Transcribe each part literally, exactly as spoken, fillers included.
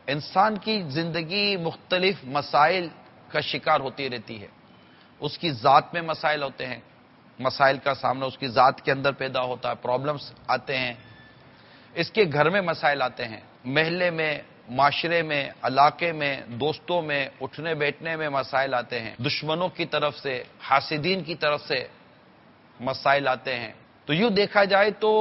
انسان کی زندگی مختلف مسائل کا شکار ہوتی رہتی ہے. اس کی ذات میں مسائل ہوتے ہیں، مسائل کا سامنا اس کی ذات کے اندر پیدا ہوتا ہے، پرابلمز آتے ہیں. اس کے گھر میں مسائل آتے ہیں، محلے میں، معاشرے میں، علاقے میں، دوستوں میں، اٹھنے بیٹھنے میں مسائل آتے ہیں، دشمنوں کی طرف سے، حاسدین کی طرف سے مسائل آتے ہیں. تو یوں دیکھا جائے تو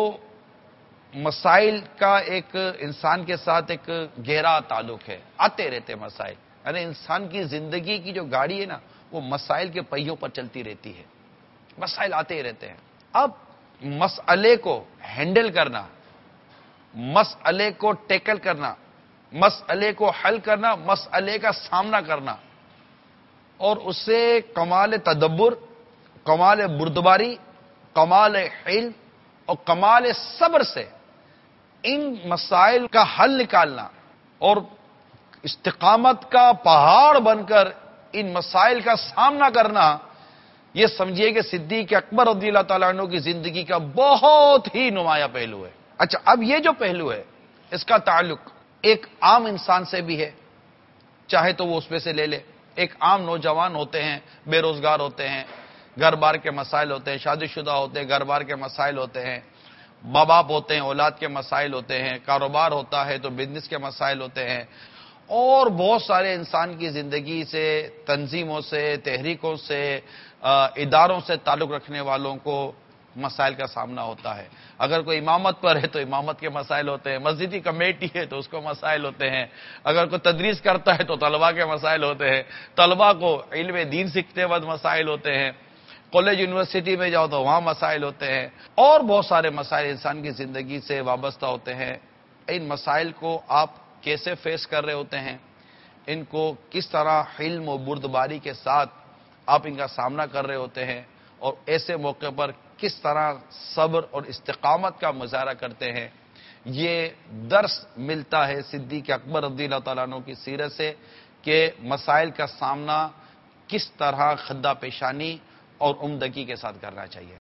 مسائل کا ایک انسان کے ساتھ ایک گہرا تعلق ہے، آتے رہتے مسائل. یعنی انسان کی زندگی کی جو گاڑی ہے نا وہ مسائل کے پہیوں پر چلتی رہتی ہے، مسائل آتے ہی رہتے ہیں. اب مسئلے کو ہینڈل کرنا، مسئلے کو ٹیکل کرنا، مسئلے کو حل کرنا، مسئلے کا سامنا کرنا اور اسے کمال تدبر، کمال بردباری، کمال علم اور کمال صبر سے ان مسائل کا حل نکالنا اور استقامت کا پہاڑ بن کر ان مسائل کا سامنا کرنا، یہ سمجھیے کہ صدیق اکبر رضی اللہ تعالیٰ عنہ کی زندگی کا بہت ہی نمایاں پہلو ہے. اچھا، اب یہ جو پہلو ہے اس کا تعلق ایک عام انسان سے بھی ہے، چاہے تو وہ اس میں سے لے لے. ایک عام نوجوان ہوتے ہیں، بے روزگار ہوتے ہیں، گھر بار کے مسائل ہوتے ہیں، شادی شدہ ہوتے ہیں، گھر بار کے مسائل ہوتے ہیں، ماں باپ ہوتے ہیں، اولاد کے مسائل ہوتے ہیں، کاروبار ہوتا ہے تو بزنس کے مسائل ہوتے ہیں، اور بہت سارے انسان کی زندگی سے، تنظیموں سے، تحریکوں سے، اداروں سے تعلق رکھنے والوں کو مسائل کا سامنا ہوتا ہے. اگر کوئی امامت پر ہے تو امامت کے مسائل ہوتے ہیں، مسجد کی کمیٹی ہے تو اس کو مسائل ہوتے ہیں، اگر کوئی تدریس کرتا ہے تو طلباء کے مسائل ہوتے ہیں، طلباء کو علم دین سیکھتے وقت مسائل ہوتے ہیں، کالج یونیورسٹی میں جاؤ تو وہاں مسائل ہوتے ہیں، اور بہت سارے مسائل انسان کی زندگی سے وابستہ ہوتے ہیں. ان مسائل کو آپ کیسے فیس کر رہے ہوتے ہیں، ان کو کس طرح حلم و بردباری کے ساتھ آپ ان کا سامنا کر رہے ہوتے ہیں، اور ایسے موقع پر کس طرح صبر اور استقامت کا مظاہرہ کرتے ہیں، یہ درس ملتا ہے صدیق اکبر رضی اللہ تعالیٰ عنہ کی سیرت سے کہ مسائل کا سامنا کس طرح خدہ پیشانی اور عمدگی کے ساتھ کرنا چاہیے.